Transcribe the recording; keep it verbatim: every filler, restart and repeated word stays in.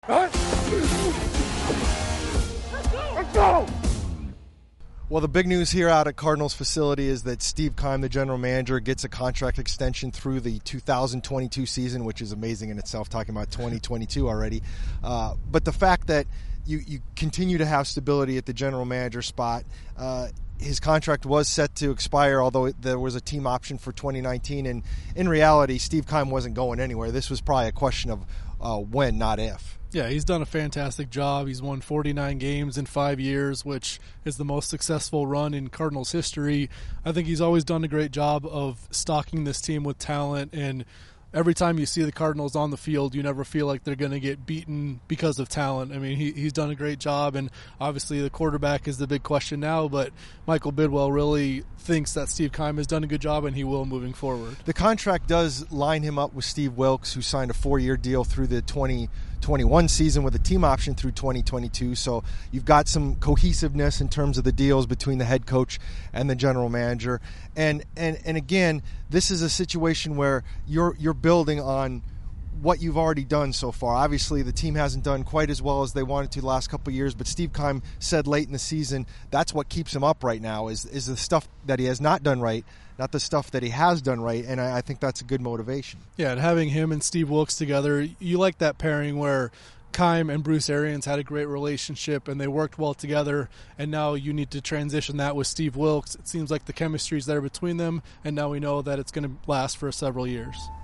Let's go! Well, the big news here out at Cardinals facility is that Steve Keim, the general manager, gets a contract extension through the two thousand twenty-two season, which is amazing in itself, talking about twenty twenty-two already. Uh, but the fact that you, you continue to have stability at the general manager spot, uh, his contract was set to expire, although there was a team option for twenty nineteen. And in reality, Steve Keim wasn't going anywhere. This was probably a question of uh, when, not if. Yeah, he's done a fantastic job. He's won forty-nine games in five years, which is the most successful run in Cardinals history. I think he's always done a great job of stocking this team with talent, and every time you see the Cardinals on the field, you never feel like they're going to get beaten because of talent. I mean, he, he's done a great job, and obviously the quarterback is the big question now, but Michael Bidwell really thinks that Steve Keim has done a good job, and he will moving forward. The contract does line him up with Steve Wilks, who signed a four-year deal through the twenty twenty-one season with a team option through twenty twenty-two. So you've got some cohesiveness in terms of the deals between the head coach and the general manager. And and and again, this is a situation where you're you're building on what you've already done so far. Obviously, the team hasn't done quite as well as they wanted to the last couple of years, but Steve Keim said late in the season that's what keeps him up right now is is the stuff that he has not done right, not the stuff that he has done right, and I, I think that's a good motivation. Yeah, and having him and Steve Wilks together, you like that pairing where Keim and Bruce Arians had a great relationship and they worked well together, and now you need to transition that with Steve Wilks. It seems like the chemistry is there between them, and now we know that it's going to last for several years.